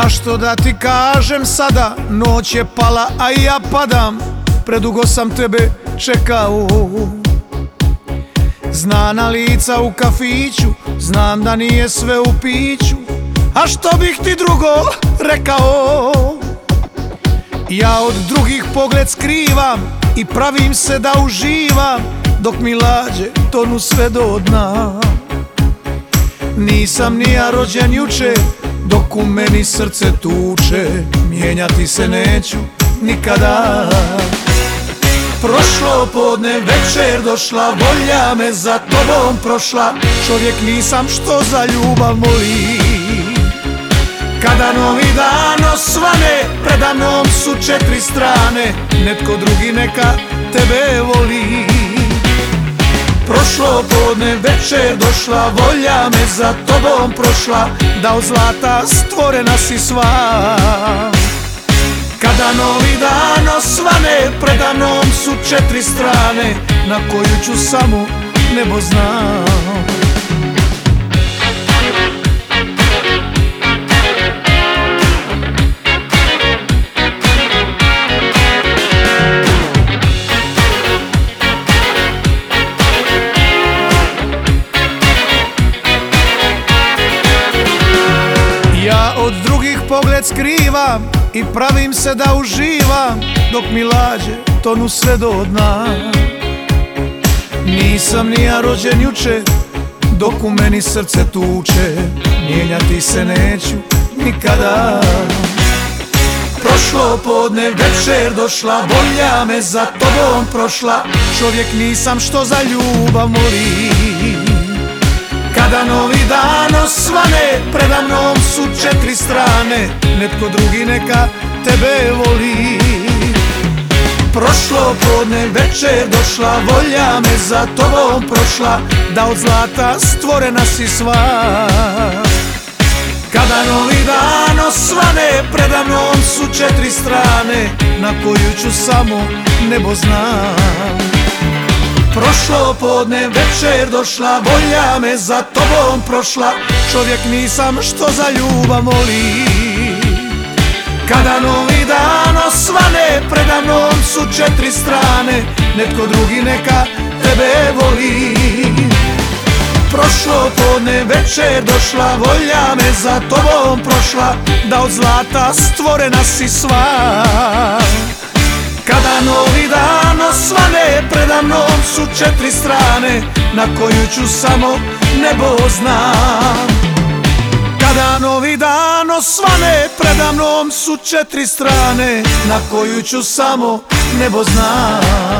što da ti kažem sada, noć je pala, a ja padam, predugo sam tebe čekao. Znana lica u kafiću, znam da nije sve u piću, a što bih ti drugo rekao? Ja od drugih pogled skrivam i pravim se da uživam, dok mi lađe tonu sve do dna. Nisam ni ja rođen juče, dok u meni srce tuče, mijenjati se neću nikada. Prošlo podne, večer došla, volja me za tobom prošla, čovjek nisam što za ljubav moli. Kada novi dan osvane, preda mnom su 4 strane, netko drugi neka tebe voli. Prošlo podne, večer došla, volja me za tobom prošla, da od zlata stvorena si sva. Kada novi dan osvane, preda mnom su 4 strane, na koju ću samo nebo znam. Ja od drugih pogled skrivam i pravim se da uživam, dok mi lađe tonu sve do dna. Nisam ni ja rođen juče, dok u meni srce tuče, mijenjati se neću nikada. Prošlo podne, večer došla, volja me za tobom prošla, čovjek nisam što za ljubav moli. Kada novi dan osvane, preda mnom su 4 strane, netko drugi neka tebe voli. Prošlo podne, večer došla, volja me za tobom prošla, da od zlata stvorena si sva. Kada novi dan osvane, preda mnom su 4 strane, na koju ću samo nebo znam. Prošlo podne, večer došla, volja me za tobom prošla, čovjek nisam što za ljubav moli. Kada novi dan osvane, preda mnom su 4 strane, netko drugi neka tebe voli. Prošlo podne, večer došla, volja me za tobom prošla, da od zlata stvorena si sva. Kada novi dan osvane, preda mnom su 4 strane, na koju ću samo nebo znam. Kada novi dan osvane, preda mnom su 4 strane, na koju ću samo nebo znam.